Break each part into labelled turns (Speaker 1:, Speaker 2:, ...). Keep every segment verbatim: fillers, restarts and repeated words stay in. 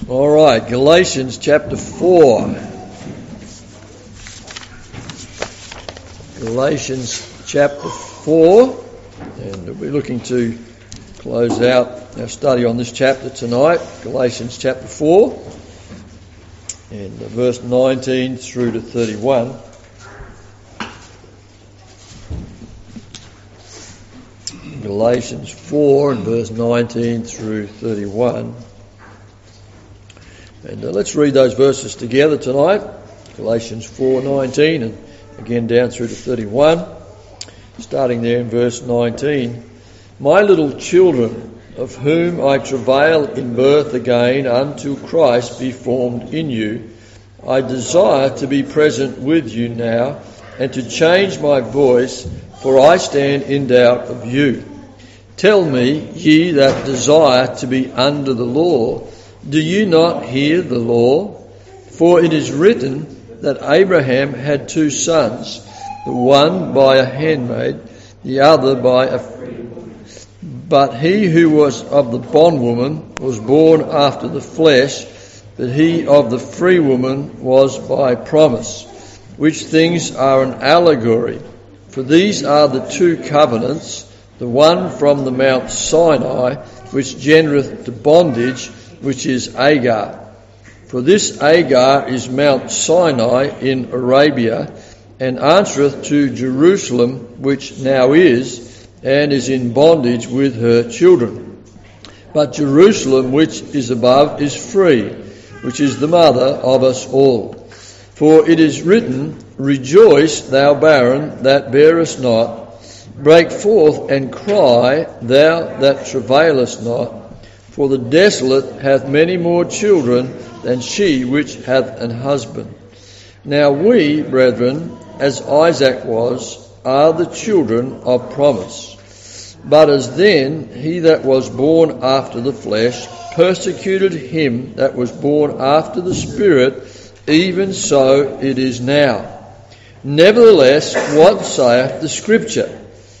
Speaker 1: All right, Galatians chapter four. Galatians chapter four, and we're looking to close out our study on this chapter tonight. Galatians chapter four, and verse nineteen through to thirty-one. Galatians four and verse nineteen through thirty-one. And uh, let's read those verses together tonight. Galatians four nineteen and again down through to thirty-one. Starting there in verse nineteen. My little children, of whom I travail in birth again until Christ be formed in you, I desire to be present with you now and to change my voice, for I stand in doubt of you. Tell me, ye that desire to be under the law, do you not hear the law? For it is written that Abraham had two sons, the one by a handmaid, the other by a free woman. But he who was of the bondwoman was born after the flesh, but he of the free woman was by promise, which things are an allegory. For these are the two covenants, the one from the Mount Sinai, which gendereth to bondage, which is Agar. For this Agar is Mount Sinai in Arabia, and answereth to Jerusalem, which now is, and is in bondage with her children. But Jerusalem, which is above, is free, which is the mother of us all. For it is written, Rejoice, thou barren that bearest not, break forth and cry, thou that travailest not. For the desolate hath many more children than she which hath an husband. Now we, brethren, as Isaac was, are the children of promise. But as then he that was born after the flesh persecuted him that was born after the Spirit, even so it is now. Nevertheless, what saith the Scripture?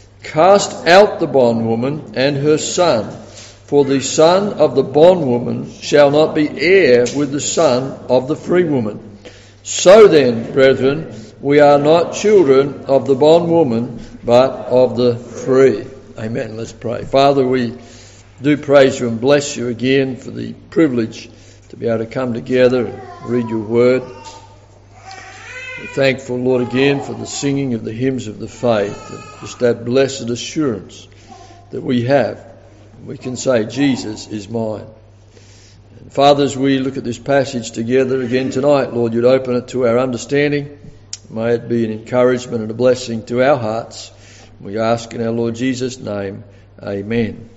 Speaker 1: Cast out the bondwoman and her son, for the son of the bondwoman shall not be heir with the son of the free woman. So then, brethren, we are not children of the bondwoman, but of the free. Amen. Let's pray. Father, we do praise you and bless you again for the privilege to be able to come together and read your word. We're thankful, Lord, again for the singing of the hymns of the faith, and just that blessed assurance that we have. We can say, Jesus is mine. And Father, as we look at this passage together again tonight, Lord, you'd open it to our understanding. May it be an encouragement and a blessing to our hearts. We ask in our Lord Jesus' name, amen.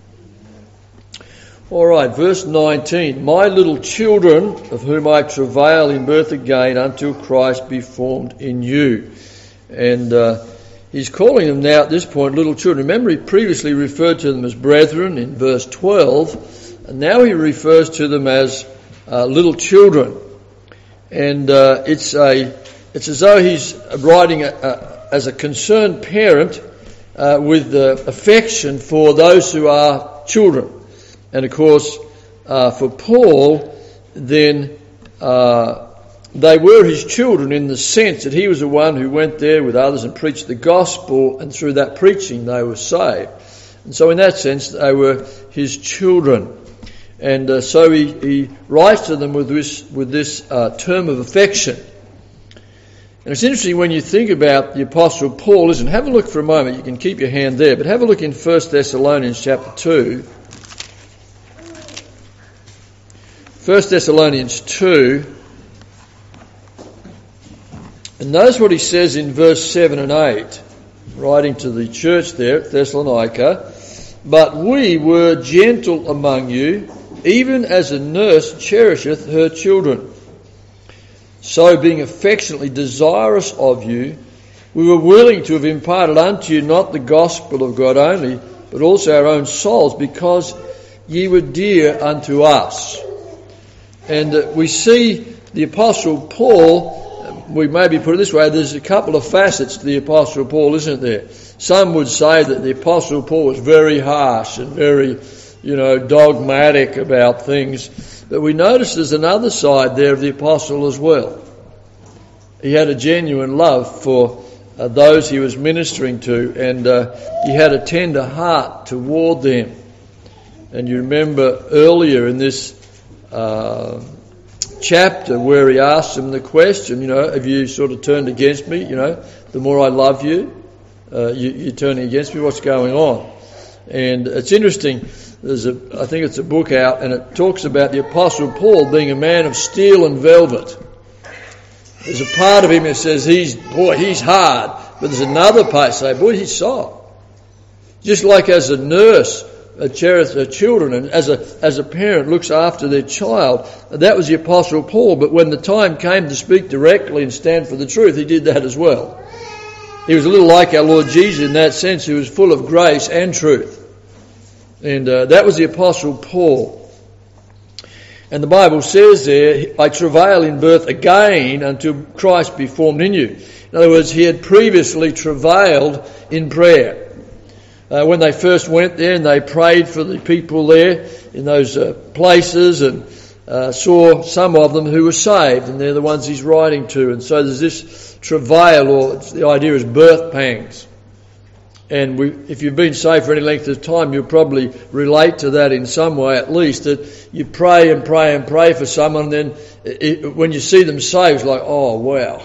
Speaker 1: All right, verse nineteen. My little children, of whom I travail in birth again until Christ be formed in you. And uh, he's calling them now at this point little children. Remember, he previously referred to them as brethren in verse twelve, and now he refers to them as uh, little children. And uh, it's a it's as though he's writing a, a, as a concerned parent uh, with uh, affection for those who are children. And of course, uh, for Paul, then uh, they were his children in the sense that he was the one who went there with others and preached the gospel, and through that preaching they were saved. And so in that sense, they were his children. And uh, so he, he writes to them with this, with this uh, term of affection. And it's interesting when you think about the Apostle Paul, isn't it? Have a look for a moment. You can keep your hand there, but have a look in First Thessalonians chapter two. First Thessalonians two, and notice what he says in verse seven and eight, writing to the church there at Thessalonica. But we were gentle among you, even as a nurse cherisheth her children. So being affectionately desirous of you, we were willing to have imparted unto you not the gospel of God only, but also our own souls, because ye were dear unto us. And uh, we see the Apostle Paul, we maybe put it this way, there's a couple of facets to the Apostle Paul, isn't there? Some would say that the Apostle Paul was very harsh and very, you know, dogmatic about things. But we notice there's another side there of the apostle as well. He had a genuine love for uh, those he was ministering to, and uh, he had a tender heart toward them. And you remember earlier in this uh, chapter where he asked them the question, you know, have you sort of turned against me? You know, the more I love you, uh, you, you're turning against me. What's going on? And it's interesting. There's a, I think it's a book out, and it talks about the Apostle Paul being a man of steel and velvet. There's a part of him that says he's, boy, he's hard. But there's another part that says, boy, he's soft. Just like as a nurse uh, cherishes her children, and as a as a parent looks after their child, that was the Apostle Paul. But when the time came to speak directly and stand for the truth, he did that as well. He was a little like our Lord Jesus in that sense. He was full of grace and truth. And uh, that was the Apostle Paul. And the Bible says there, I travail in birth again until Christ be formed in you. In other words, he had previously travailed in prayer. Uh, when they first went there and they prayed for the people there in those uh, places, and uh, saw some of them who were saved, and they're the ones he's writing to. And so there's this travail, or the idea is birth pangs. And we, if you've been saved for any length of time, you'll probably relate to that in some way at least, that you pray and pray and pray for someone, and then it, when you see them saved, it's like, oh, wow.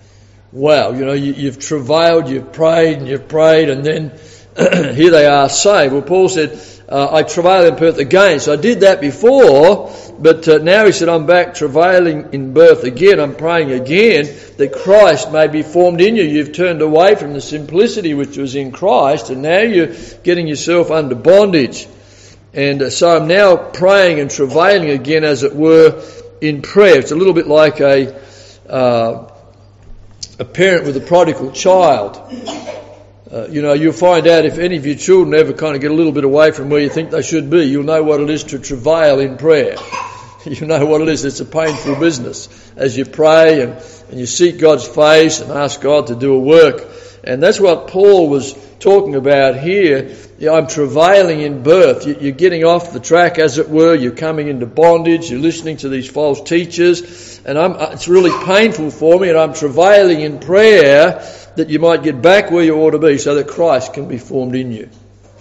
Speaker 1: Wow, you know, you, you've travailed, you've prayed and you've prayed, and then here they are saved. Well, Paul said, uh, I travail in birth again. So I did that before, but uh, now he said, I'm back travailing in birth again. I'm praying again that Christ may be formed in you. You've turned away from the simplicity which was in Christ, and now you're getting yourself under bondage. And uh, so I'm now praying and travailing again, as it were, in prayer. It's a little bit like a uh, a parent with a prodigal child. Uh, you know, you'll find out if any of your children ever kind of get a little bit away from where you think they should be, you'll know what it is to travail in prayer. You know what it is. It's a painful business as you pray and, and you seek God's face and ask God to do a work. And that's what Paul was talking about here. You know, I'm travailing in birth. You, you're getting off the track, as it were. You're coming into bondage. You're listening to these false teachers. And I'm, it's really painful for me, and I'm travailing in prayer that you might get back where you ought to be so that Christ can be formed in you.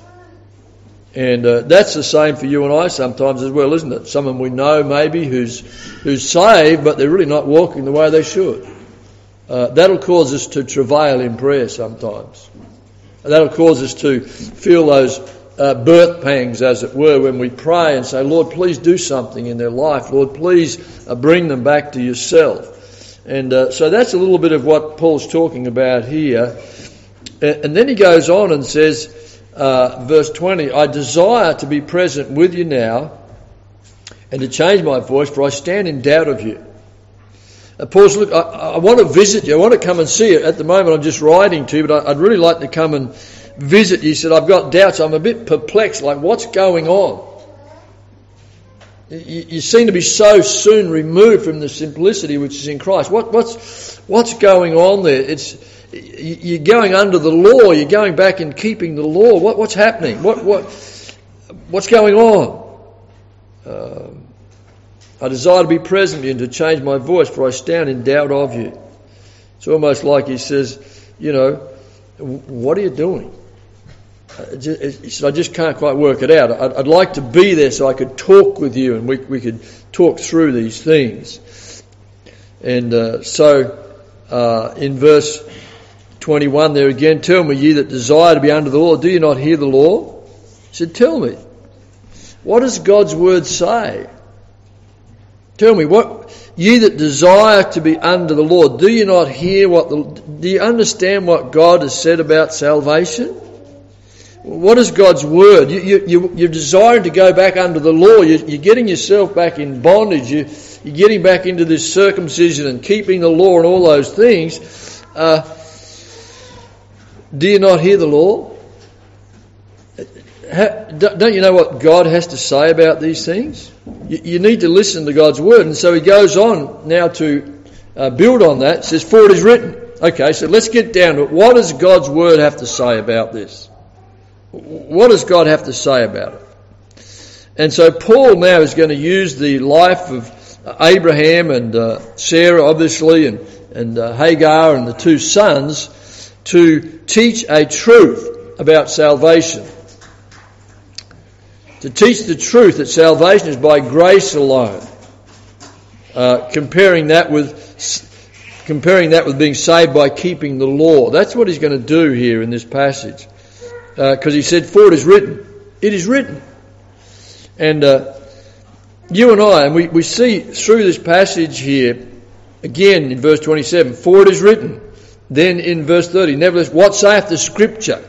Speaker 1: And uh, that's the same for you and I sometimes as well, isn't it? Someone we know maybe who's who's saved, but they're really not walking the way they should. Uh, that'll cause us to travail in prayer sometimes. That'll cause us to feel those uh, birth pangs, as it were, when we pray and say, Lord, please do something in their life. Lord, please uh, bring them back to yourself. And uh, so that's a little bit of what Paul's talking about here. And, and then he goes on and says, uh, verse twenty, I desire to be present with you now and to change my voice, for I stand in doubt of you. Uh, Paul says, look, I, I want to visit you. I want to come and see you. At the moment I'm just writing to you, but I, I'd really like to come and visit you. He said, I've got doubts. I'm a bit perplexed, like what's going on? You, you seem to be so soon removed from the simplicity which is in Christ. What, what's what's going on there? It's you're going under the law. You're going back and keeping the law. What what's happening? What what what's going on? Uh, I desire to be present and to change my voice, for I stand in doubt of you. It's almost like he says, you know, what are you doing? He said, I just can't quite work it out. I'd, I'd like to be there so I could talk with you and we, we could talk through these things. And uh, so uh, in verse twenty-one there again, tell me, ye that desire to be under the law, do you not hear the law? He said, tell me, what does God's word say? Tell me, what ye that desire to be under the law, do you not hear what the, do you understand what God has said about salvation? What is God's word? You, you, you, you're desiring to go back under the law. You, you're getting yourself back in bondage. You, you're getting back into this circumcision and keeping the law and all those things. Uh, do you not hear the law? Don't you know what God has to say about these things? You, you need to listen to God's word. And so he goes on now to uh, build on that. It says, for it is written. Okay, so let's get down to it. What does God's word have to say about this? What does God have to say about it? and so Paul now is going to use the life of Abraham and uh, Sarah, obviously, and, and uh, Hagar and the two sons to teach a truth about salvation. To teach the truth that salvation is by grace alone. Uh, comparing that with comparing that with being saved by keeping the law. That's what he's going to do here in this passage. Because uh, he said, for it is written. It is written. And uh, you and I, and we, we see through this passage here, again in verse twenty-seven, for it is written. Then in verse thirty, nevertheless, what saith the Scripture?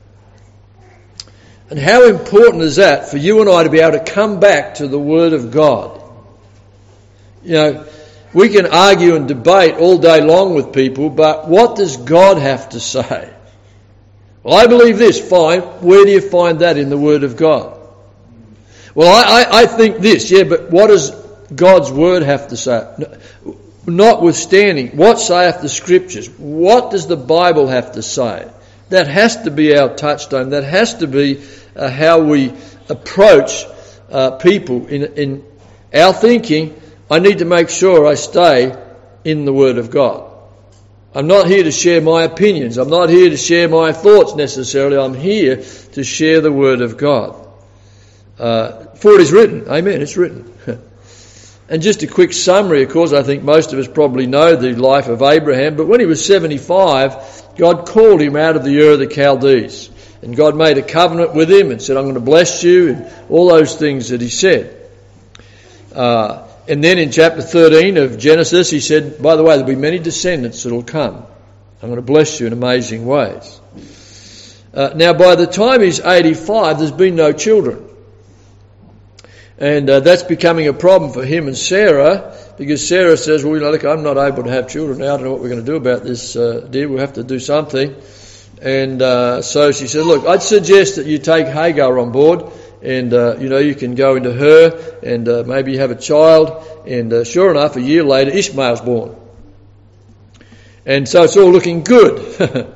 Speaker 1: And how important is that for you and I to be able to come back to the Word of God? You know, we can argue and debate all day long with people, but what does God have to say? Well, I believe this, fine. Where do you find that in the Word of God? Well, I, I, I think this, yeah, but what does God's Word have to say? Notwithstanding, what saith the Scriptures? What does the Bible have to say? That has to be our touchstone. That has to be uh, how we approach uh, people in, in our thinking. I need to make sure I stay in the Word of God. I'm not here to share my opinions. I'm not here to share my thoughts necessarily. I'm here to share the Word of God. Uh, for it is written. Amen. It's written. And just a quick summary, of course, I think most of us probably know the life of Abraham, but when he was seventy-five, God called him out of the Ur of the Chaldees. And God made a covenant with him and said, I'm going to bless you, and all those things that he said. Uh, and then in chapter thirteen of Genesis, he said, by the way, there'll be many descendants that will come. I'm going to bless you in amazing ways. Uh, now, by the time he's eighty-five, there's been no children. And uh, that's becoming a problem for him and Sarah, because Sarah says, well, you know, look, I'm not able to have children now. I don't know what we're going to do about this, uh, dear. We'll have to do something. And uh, so she said, look, I'd suggest that you take Hagar on board, and, uh, you know, you can go into her and uh, maybe have a child. And uh, sure enough, a year later, Ishmael's born. And so it's all looking good.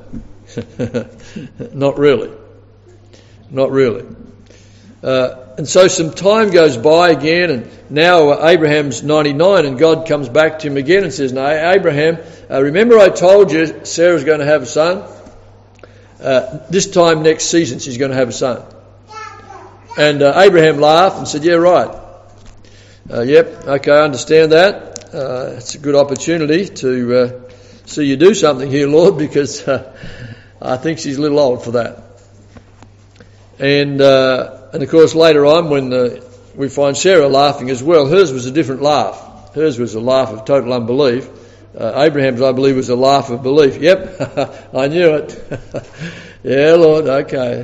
Speaker 1: Not really. Not really. Uh, and so some time goes by again, and now uh, Abraham's ninety-nine, and God comes back to him again and says, no, Abraham, uh, remember I told you Sarah's going to have a son? Uh, this time next season she's going to have a son. And uh, Abraham laughed and said, yeah, right. Uh, yep, okay, I understand that. Uh, it's a good opportunity to uh, see you do something here, Lord, because uh, I think she's a little old for that. And... Uh, And of course later on when uh, we find Sarah laughing as well, hers was a different laugh. Hers was a laugh of total unbelief. Uh, Abraham's, I believe, was a laugh of belief. Yep, I knew it. Yeah, Lord, okay.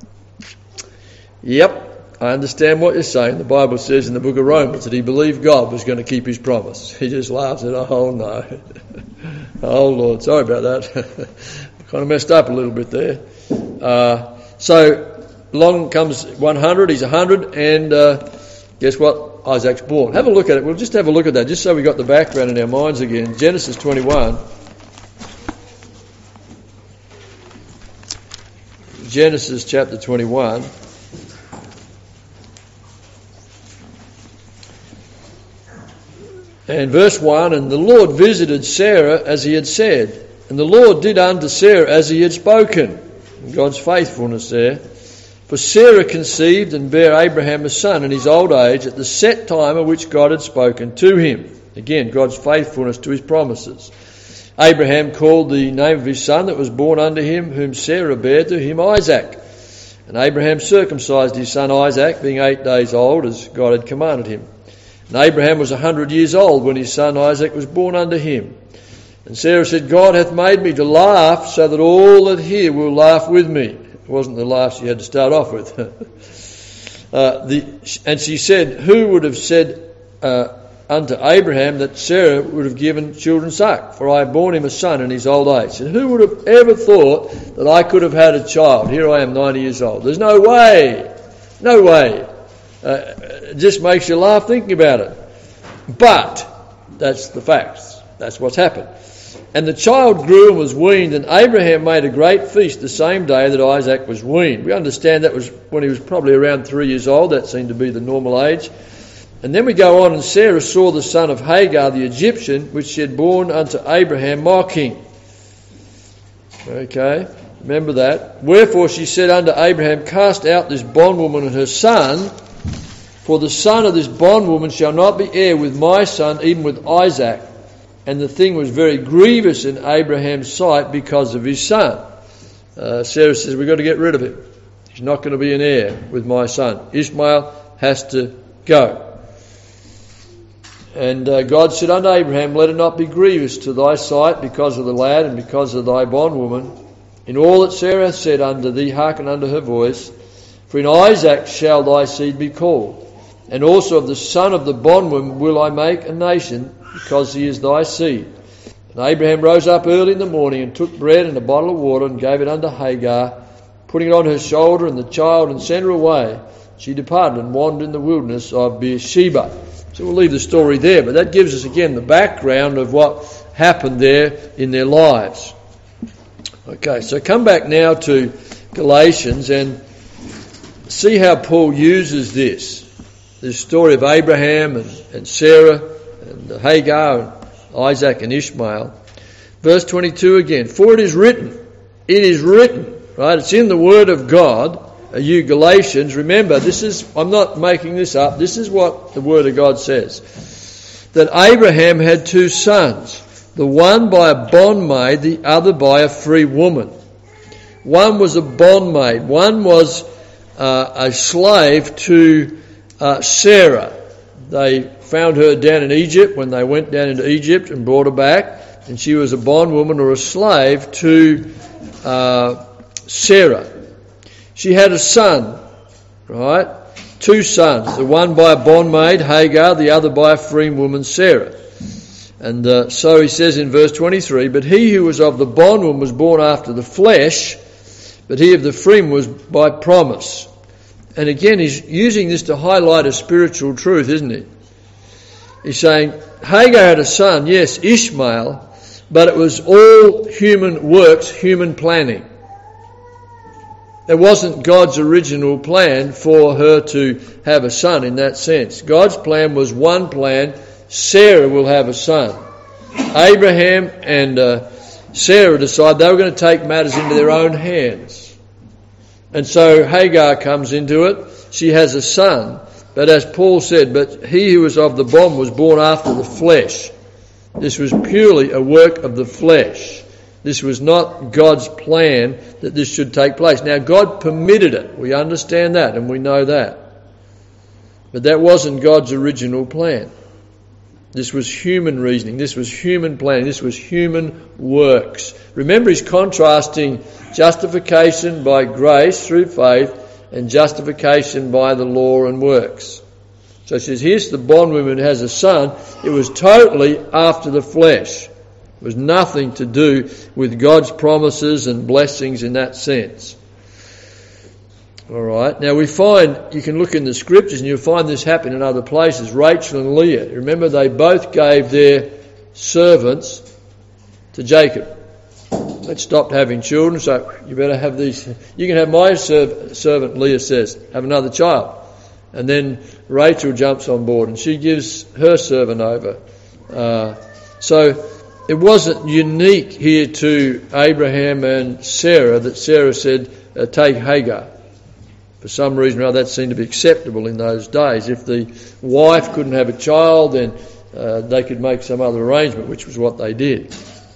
Speaker 1: Yep, I understand what you're saying. The Bible says in the book of Romans that he believed God was going to keep his promise. He just laughs at, oh no. Oh Lord, sorry about that. Kind of messed up a little bit there. Uh, so, Along comes one hundred, he's one hundred, and uh, guess what? Isaac's born. Have a look at it. We'll just have a look at that, just so we got the background in our minds again. Genesis twenty-one. Genesis chapter twenty-one. And verse one, and the Lord visited Sarah as he had said, and the Lord did unto Sarah as he had spoken. God's faithfulness there. For Sarah conceived and bare Abraham a son in his old age at the set time of which God had spoken to him. Again, God's faithfulness to his promises. Abraham called the name of his son that was born unto him, whom Sarah bare to him, Isaac. And Abraham circumcised his son Isaac, being eight days old, as God had commanded him. And Abraham was a hundred years old when his son Isaac was born unto him. And Sarah said, God hath made me to laugh, so that all that hear will laugh with me. It wasn't the laugh she had to start off with. uh, the, and she said, who would have said uh, unto Abraham that Sarah would have given children suck? For I have borne him a son in his old age. And who would have ever thought that I could have had a child? Here I am, ninety years old. There's no way. No way. Uh, it just makes you laugh thinking about it. But that's the facts. That's what's happened. And the child grew and was weaned, and Abraham made a great feast the same day that Isaac was weaned. We understand that was when he was probably around three years old. That seemed to be the normal age. And then we go on, and Sarah saw the son of Hagar the Egyptian, which she had borne unto Abraham mocking. Okay, remember that. Wherefore she said unto Abraham, cast out this bondwoman and her son, for the son of this bondwoman shall not be heir with my son, even with Isaac. And the thing was very grievous in Abraham's sight because of his son. Uh, Sarah says, we've got to get rid of him. He's not going to be an heir with my son. Ishmael has to go. And uh, God said unto Abraham, let it not be grievous to thy sight because of the lad and because of thy bondwoman. In all that Sarah hath said unto thee, hearken unto her voice. For in Isaac shall thy seed be called. And also of the son of the bondwoman will I make a nation, because he is thy seed. And Abraham rose up early in the morning and took bread and a bottle of water and gave it unto Hagar, putting it on her shoulder and the child, and sent her away. She departed and wandered in the wilderness of Beersheba. So we'll leave the story there, but that gives us again the background of what happened there in their lives. Okay, so come back now to Galatians and see how Paul uses this. This story of Abraham and, and Sarah and Hagar and Isaac and Ishmael. Verse twenty-two again. For it is written, it is written, right? It's in the Word of God. You Galatians, remember, this is, I'm not making this up, this is what the Word of God says. That Abraham had two sons, the one by a bondmaid, the other by a free woman. One was a bondmaid, one was uh, a slave to uh, Sarah. They found her down in Egypt when they went down into Egypt and brought her back, and she was a bondwoman or a slave to uh, Sarah. She had a son, right? Two sons, the one by a bondmaid, Hagar, the other by a free woman, Sarah. And uh, so he says in verse twenty-three, but he who was of the bondwoman was born after the flesh, but he of the free woman was by promise. And again, he's using this to highlight a spiritual truth, isn't he? He's saying, Hagar had a son, yes, Ishmael, but it was all human works, human planning. It wasn't God's original plan for her to have a son in that sense. God's plan was one plan, Sarah will have a son. Abraham and uh, Sarah decided they were going to take matters into their own hands. And so Hagar comes into it. She has a son. But as Paul said, but he who was of the bond was born after the flesh. This was purely a work of the flesh. This was not God's plan that this should take place. Now, God permitted it. We understand that and we know that. But that wasn't God's original plan. This was human reasoning. This was human planning. This was human works. Remember, he's contrasting justification by grace through faith and justification by the law and works. So he says, here's the bondwoman who has a son. It was totally after the flesh. It was nothing to do with God's promises and blessings in that sense. All right. Now we find, you can look in the scriptures and you'll find this happen in other places. Rachel and Leah, remember they both gave their servants to Jacob. They stopped having children, so you better have these. You can have my serv- servant, Leah says, have another child. And then Rachel jumps on board and she gives her servant over. Uh, so it wasn't unique here to Abraham and Sarah that Sarah said, uh, take Hagar. For some reason or other, that seemed to be acceptable in those days. If the wife couldn't have a child, then uh, they could make some other arrangement, which was what they did.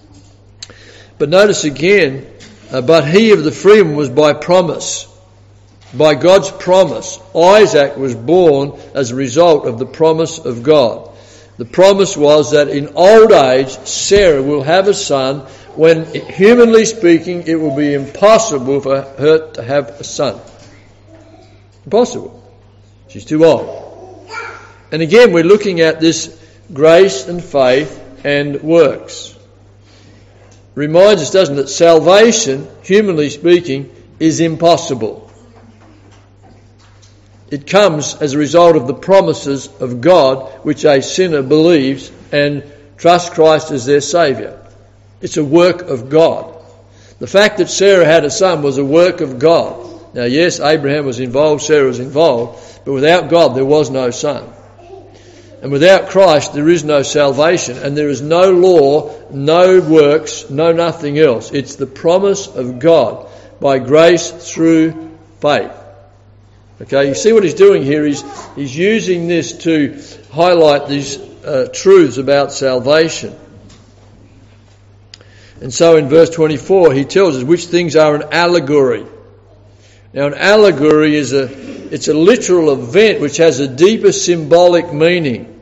Speaker 1: But notice again, uh, but he of the free woman was by promise. By God's promise. Isaac was born as a result of the promise of God. The promise was that in old age, Sarah will have a son when, humanly speaking, it will be impossible for her to have a son. Impossible. She's too old. And again, we're looking at this grace and faith and works. Reminds us, doesn't it, salvation, humanly speaking, is impossible. It comes as a result of the promises of God, which a sinner believes and trusts Christ as their Saviour. It's a work of God. The fact that Sarah had a son was a work of God. Now, yes, Abraham was involved, Sarah was involved, but without God there was no son. And without Christ there is no salvation, and there is no law, no works, no nothing else. It's the promise of God by grace through faith. Okay, you see what he's doing here? He's, he's using this to highlight these uh, truths about salvation. And so in verse twenty-four he tells us which things are an allegory. Now an allegory is a it's a literal event which has a deeper symbolic meaning.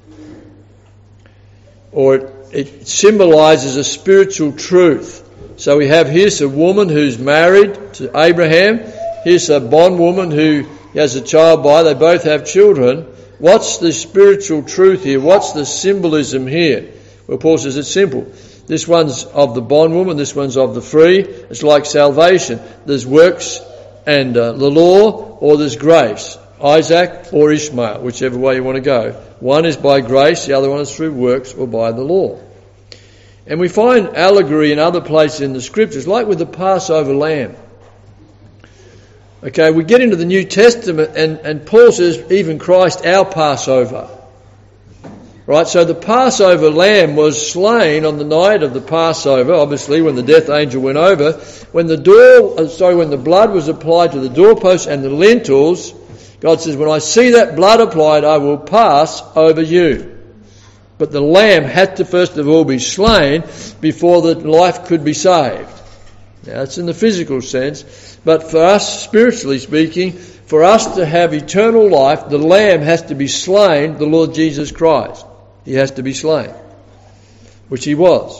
Speaker 1: Or it, it symbolises a spiritual truth. So we have here's a woman who's married to Abraham. Here's a bondwoman who he has a child by. They both have children. What's the spiritual truth here? What's the symbolism here? Well, Paul says it's simple. This one's of the bondwoman, this one's of the free. It's like salvation. There's works and uh, the law, or there's grace. Isaac or Ishmael, whichever way you want to go. One is by grace, the other one is through works or by the law. And we find allegory in other places in the Scriptures, like with the Passover lamb. Okay, we get into the New Testament and, and Paul says even Christ our Passover. Right, so the Passover lamb was slain on the night of the Passover, obviously when the death angel went over. When the door, sorry, when the blood was applied to the doorposts and the lintels, God says, when I see that blood applied, I will pass over you. But the lamb had to first of all be slain before the life could be saved. Now, that's in the physical sense. But for us, spiritually speaking, for us to have eternal life, the lamb has to be slain, the Lord Jesus Christ. He has to be slain, which he was.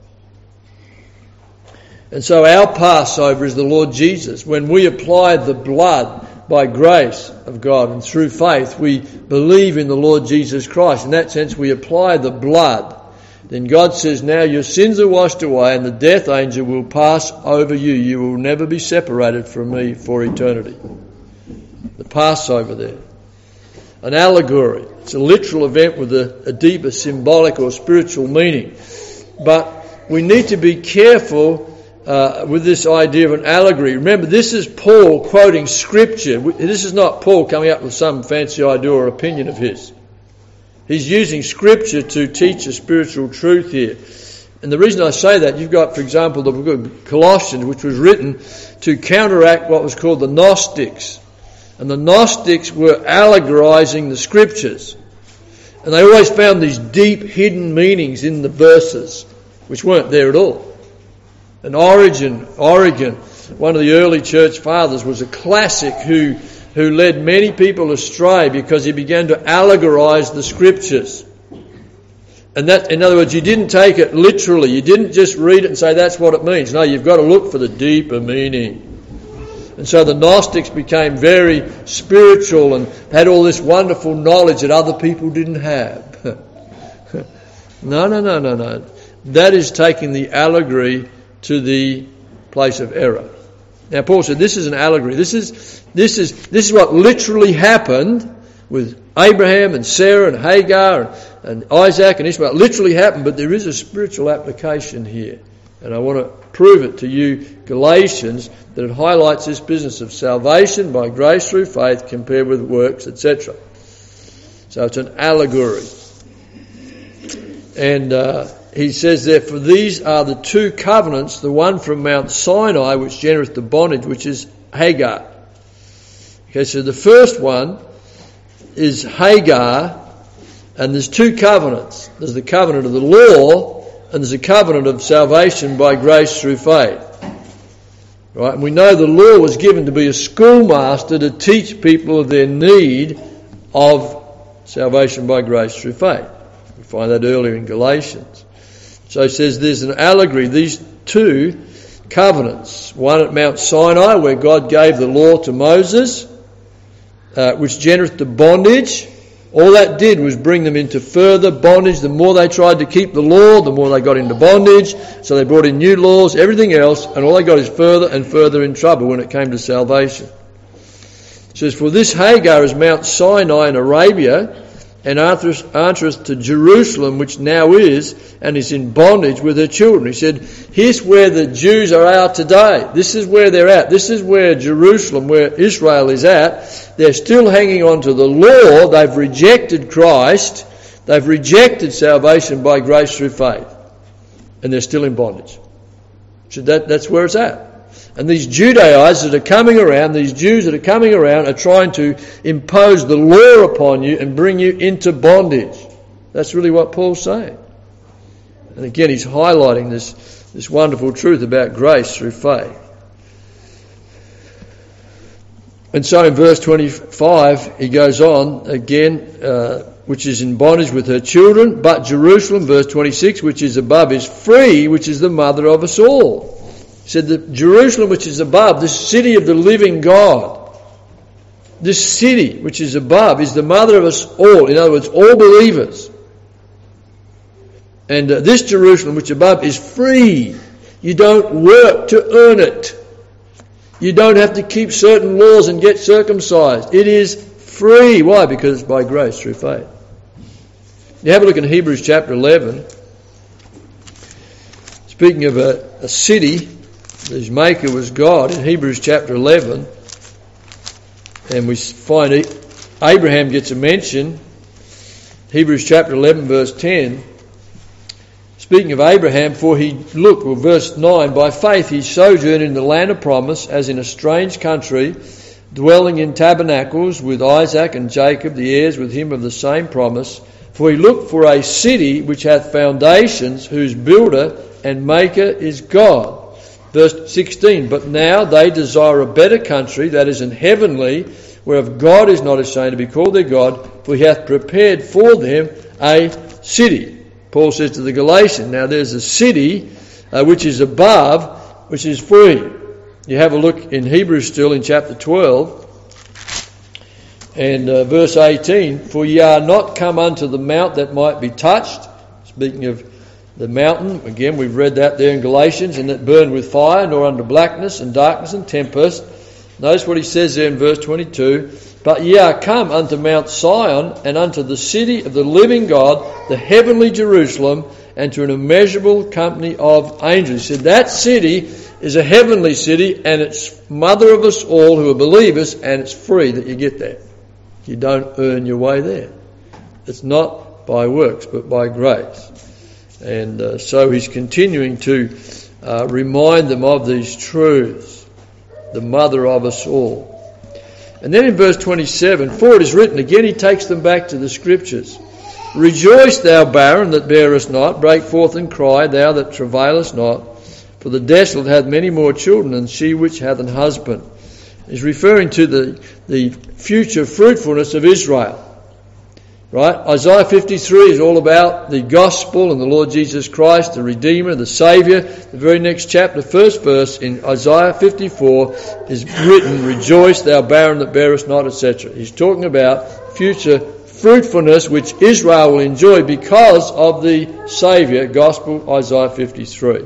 Speaker 1: And so our Passover is the Lord Jesus. When we apply the blood by grace of God and through faith, we believe in the Lord Jesus Christ. In that sense, we apply the blood. Then God says, now your sins are washed away and the death angel will pass over you. You will never be separated from me for eternity. The Passover there. An allegory. It's a literal event with a, a deeper symbolic or spiritual meaning. But we need to be careful uh, with this idea of an allegory. Remember, this is Paul quoting Scripture. This is not Paul coming up with some fancy idea or opinion of his. He's using Scripture to teach a spiritual truth here. And the reason I say that, you've got, for example, the book of Colossians, which was written to counteract what was called the Gnostics. And the Gnostics were allegorizing the Scriptures. And they always found these deep hidden meanings in the verses, which weren't there at all. And Origen, Origen, one of the early church fathers, was a classic who, who led many people astray because he began to allegorize the Scriptures. And that, in other words, you didn't take it literally. You didn't just read it and say that's what it means. No, you've got to look for the deeper meaning. And so the Gnostics became very spiritual and had all this wonderful knowledge that other people didn't have. no, no, no, no, no. That is taking the allegory to the place of error. Now Paul said this is an allegory. This is this is this is what literally happened with Abraham and Sarah and Hagar and, and Isaac and Ishmael. It literally happened, but there is a spiritual application here. And I want to prove it to you, Galatians, that it highlights this business of salvation by grace through faith compared with works, et cetera. So it's an allegory. And uh, he says, therefore, these are the two covenants, the one from Mount Sinai, which genereth the bondage, which is Hagar. Okay, so the first one is Hagar, and there's two covenants. There's the covenant of the law, and there's a covenant of salvation by grace through faith. Right? And we know the law was given to be a schoolmaster to teach people of their need of salvation by grace through faith. We find that earlier in Galatians. So it says there's an allegory. These two covenants, one at Mount Sinai where God gave the law to Moses, uh, which genereth the bondage. All that did was bring them into further bondage. The more they tried to keep the law, the more they got into bondage. So they brought in new laws, everything else, and all they got is further and further in trouble when it came to salvation. It says, for this Hagar is Mount Sinai in Arabia, and answereth to Jerusalem, which now is, and is in bondage with her children. He said, here's where the Jews are at today. This is where they're at. This is where Jerusalem, where Israel is at. They're still hanging on to the law. They've rejected Christ. They've rejected salvation by grace through faith. And they're still in bondage. So that, that's where it's at. And these Judaizers that are coming around, these Jews that are coming around are trying to impose the law upon you and bring you into bondage. That's really what Paul's saying. And again, he's highlighting this, this wonderful truth about grace through faith. And so in verse twenty-five, he goes on again, uh, which is in bondage with her children, but Jerusalem, verse twenty-six, which is above, is free, which is the mother of us all. He said that Jerusalem, which is above, this city of the living God, this city which is above is the mother of us all. In other words, all believers. And uh, this Jerusalem, which is above, is free. You don't work to earn it. You don't have to keep certain laws and get circumcised. It is free. Why? Because it's by grace through faith. You have a look in Hebrews chapter eleven. Speaking of a, a city whose maker was God, in Hebrews chapter eleven, and we find Abraham gets a mention. Hebrews chapter eleven verse ten. Speaking of Abraham, for he, look, well, verse nine, by faith he sojourned in the land of promise as in a strange country, dwelling in tabernacles with Isaac and Jacob, the heirs with him of the same promise. For he looked for a city which hath foundations, whose builder and maker is God. Verse sixteen, but now they desire a better country, that is an heavenly, whereof God is not ashamed to be called their God, for he hath prepared for them a city. Paul says to the Galatians, now there's a city uh, which is above, which is free. You have a look in Hebrews still in chapter twelve and uh, verse eighteen, for ye are not come unto the mount that might be touched. Speaking of the mountain, again we've read that there in Galatians, and that burned with fire, nor under blackness and darkness and tempest. Notice what he says there in verse twenty-two, but ye are come unto Mount Sion, and unto the city of the living God, the heavenly Jerusalem, and to an immeasurable company of angels. He said that city is a heavenly city, and it's mother of us all who are believers, and it's free that you get there. You don't earn your way there. It's not by works, but by grace. And uh, so he's continuing to uh, remind them of these truths, the mother of us all. And then in verse twenty-seven, for it is written, again he takes them back to the scriptures. Rejoice, thou barren that bearest not, break forth and cry, thou that travailest not, for the desolate hath many more children than she which hath an husband. He's referring to the, the future fruitfulness of Israel. Right? Isaiah fifty-three is all about the gospel and the Lord Jesus Christ, the Redeemer, the Saviour. The very next chapter, first verse in Isaiah fifty-four is written, rejoice thou barren that bearest not, et cetera. He's talking about future fruitfulness which Israel will enjoy because of the Saviour, gospel, Isaiah fifty-three.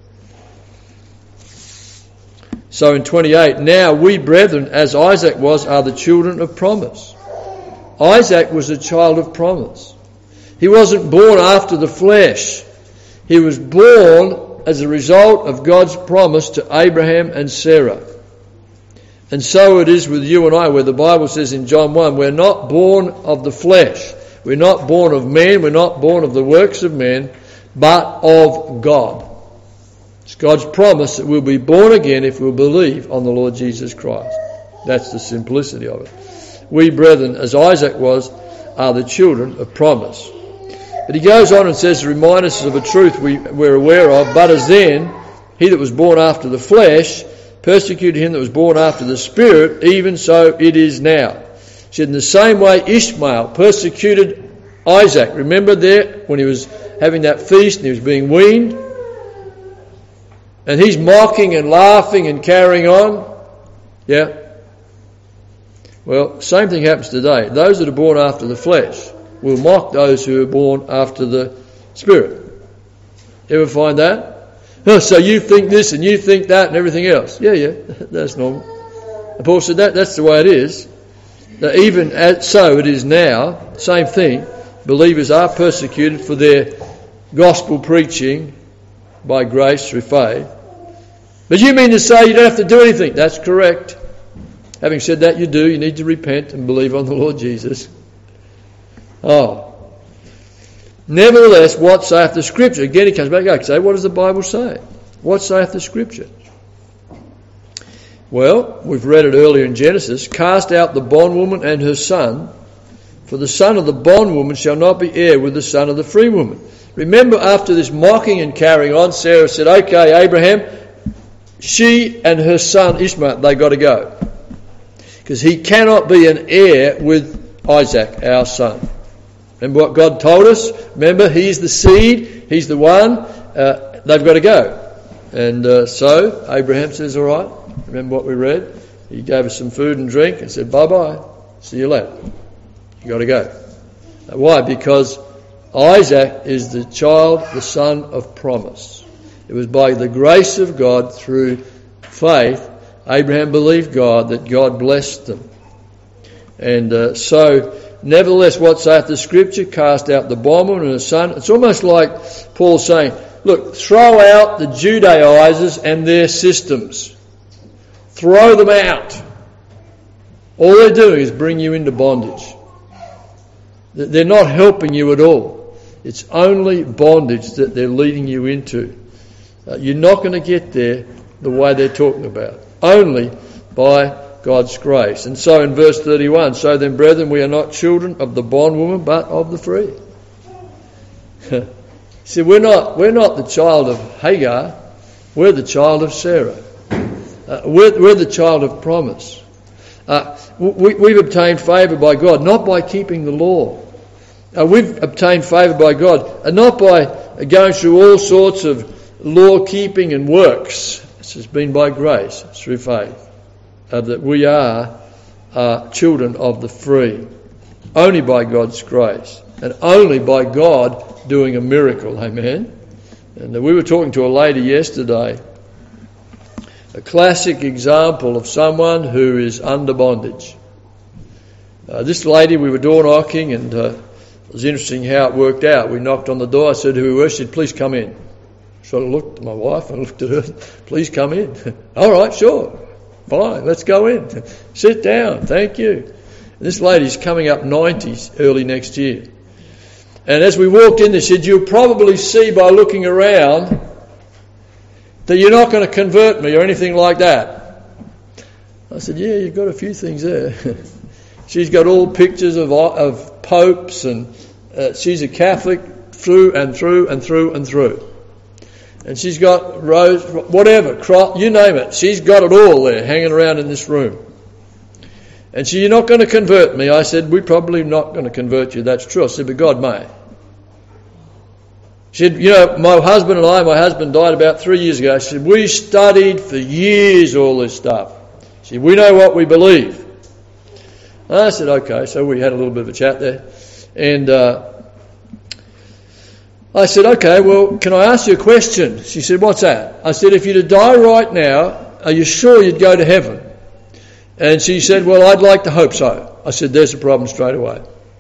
Speaker 1: So in twenty-eight, now we brethren, as Isaac was, are the children of promise. Isaac was a child of promise. He wasn't born after the flesh. He was born as a result of God's promise to Abraham and Sarah. And so it is with you and I, where the Bible says in John one, we're not born of the flesh. We're not born of man. We're not born of the works of men, but of God. It's God's promise that we'll be born again if we'll believe on the Lord Jesus Christ. That's the simplicity of it. We, brethren, as Isaac was, are the children of promise. But he goes on and says to remind us of a truth we, we're aware of, but as then, he that was born after the flesh persecuted him that was born after the Spirit, even so it is now. He said, in the same way Ishmael persecuted Isaac. Remember there when he was having that feast and he was being weaned? And he's mocking and laughing and carrying on. Yeah. Well, same thing happens today. Those that are born after the flesh will mock those who are born after the Spirit. Ever find that? Oh, so you think this and you think that and everything else. Yeah, yeah, that's normal. And Paul said that that's the way it is. Now, even as, so it is now, same thing, believers are persecuted for their gospel preaching by grace through faith. But you mean to say you don't have to do anything? That's correct. Having said that, you do. You need to repent and believe on the Lord Jesus. Oh. Nevertheless, what saith the Scripture? Again, he comes back and say, what does the Bible say? What saith the Scripture? Well, we've read it earlier in Genesis. Cast out the bondwoman and her son, for the son of the bondwoman shall not be heir with the son of the free woman. Remember, after this mocking and carrying on, Sarah said, okay, Abraham, she and her son Ishmael, they got to go. Because he cannot be an heir with Isaac, our son. Remember what God told us? Remember, he's the seed, he's the one, uh, they've got to go. And uh, so, Abraham says, all right, remember what we read? He gave us some food and drink and said, bye-bye, see you later. You got to go. Now, why? Because Isaac is the child, the son of promise. It was by the grace of God through faith, Abraham believed God, that God blessed them. And uh, so, nevertheless, what saith the Scripture? Cast out the bondwoman and her son. It's almost like Paul saying, look, throw out the Judaizers and their systems. Throw them out. All they're doing is bring you into bondage. They're not helping you at all. It's only bondage that they're leading you into. Uh, you're not going to get there the way they're talking about. Only by God's grace. And so in verse thirty-one, so then, brethren, we are not children of the bondwoman, but of the free. See, we're not we're not the child of Hagar. We're the child of Sarah. Uh, we're, we're the child of promise. Uh, we, we've obtained favour by God, not by keeping the law. Uh, we've obtained favour by God, and not by going through all sorts of law keeping and works. This has been by grace, through faith. Uh, that we are uh, children of the free, only by God's grace, and only by God doing a miracle. Amen. And uh, we were talking to a lady yesterday, a classic example of someone who is under bondage. Uh, this lady, we were door knocking, and uh, it was interesting how it worked out. We knocked on the door. I said who we were. She said, please come in. So I looked at my wife and looked at her. Please come in. All right, sure. Fine, let's go in. Sit down, thank you. And this lady's coming up nineties early next year. And as we walked in, they said, you'll probably see by looking around that you're not going to convert me or anything like that. I said, yeah, you've got a few things there. She's got all pictures of of popes, and uh, she's a Catholic through and through and through and through. And she's got rose, whatever, crop, you name it. She's got it all there, hanging around in this room. And she, you're not going to convert me. I said, we're probably not going to convert you. That's true. I said, but God may. She said, you know, my husband and I, my husband died about three years ago. She said, we studied for years all this stuff. She said, we know what we believe. I said, okay. So we had a little bit of a chat there. And uh, I said, okay, well, can I ask you a question? She said, what's that? I said, if you were to die right now, are you sure you'd go to heaven? And she said, well, I'd like to hope so. I said, there's a problem straight away.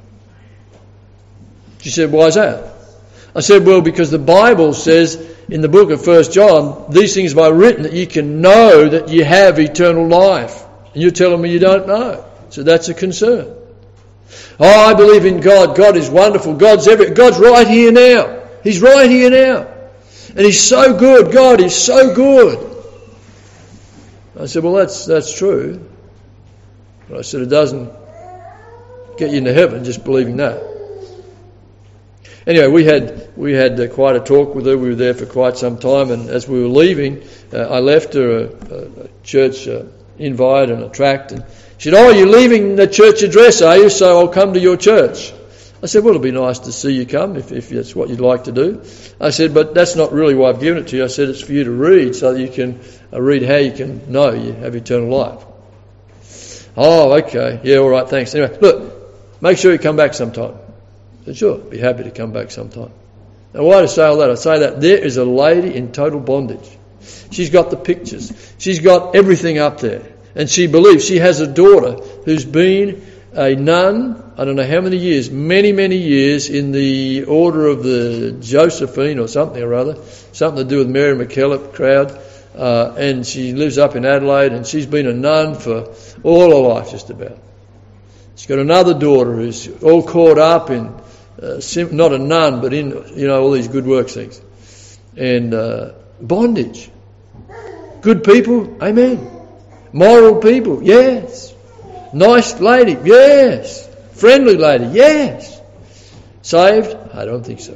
Speaker 1: She said, why is that? I said, well, because the Bible says in the book of First John, these things are written that you can know that you have eternal life. And you're telling me you don't know. So that's a concern. Oh, I believe in God. God is wonderful. God's every, God's right here now. He's right here now. And He's so good. God is so good. I said, well, that's that's true. But I said, it doesn't get you into heaven just believing that. Anyway, we had we had uh, quite a talk with her. We were there for quite some time, and as we were leaving, uh, I left her a, a, a church uh, invite and a tract, and she said, oh, you're leaving the church address, are you? So I'll come to your church. I said, well, it'll be nice to see you come if, if that's what you'd like to do. I said, but that's not really why I've given it to you. I said, it's for you to read so that you can uh, read how you can know you have eternal life. Oh, okay. Yeah, all right, thanks. Anyway, look, make sure you come back sometime. I said, sure, be happy to come back sometime. Now, why do I say all that? I say that there is a lady in total bondage. She's got the pictures. She's got everything up there. And she believes she has a daughter who's been a nun, I don't know how many years, many, many years in the order of the Josephine or something or other, something to do with Mary MacKillop crowd, uh, and she lives up in Adelaide, and she's been a nun for all her life just about. She's got another daughter who's all caught up in, uh, sim- not a nun, but in, you know, all these good works things. And uh, bondage. Good people, amen. Moral people, yes. Nice lady, yes. Friendly lady, yes. Saved? I don't think so.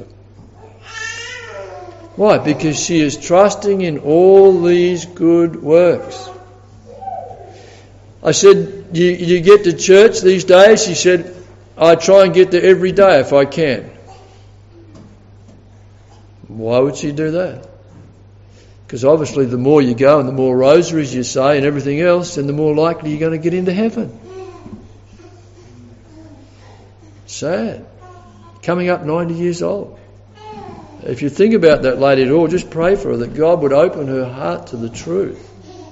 Speaker 1: Why? Because she is trusting in all these good works. I said, you, you get to church these days? She said, I try and get there every day if I can. Why would she do that? Because obviously the more you go and the more rosaries you say and everything else, then the more likely you're going to get into heaven. Sad. Coming up ninety years old. If you think about that lady at all, just pray for her that God would open her heart to the truth.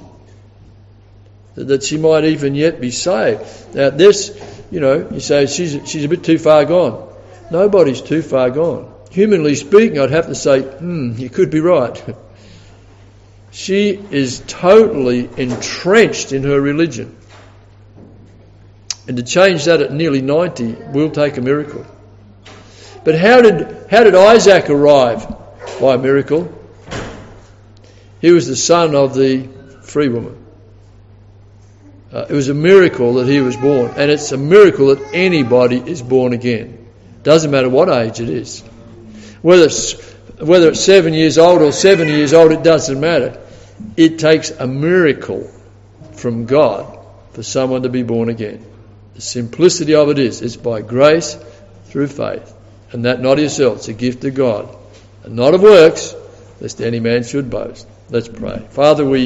Speaker 1: That she might even yet be saved. Now this, you know, you say she's she's a bit too far gone. Nobody's too far gone. Humanly speaking, I'd have to say, hmm, you could be right. She is totally entrenched in her religion. And to change that at nearly ninety will take a miracle. But how did how did Isaac arrive? By a miracle. He was the son of the free woman. Uh, it was a miracle that he was born. And it's a miracle that anybody is born again. Doesn't matter what age it is. Whether it's, whether it's seven years old or seventy years old, it doesn't matter. It takes a miracle from God for someone to be born again. The simplicity of it is, it's by grace through faith. And that not of yourself, it's a gift of God. And not of works, lest any man should boast. Let's pray. Father, we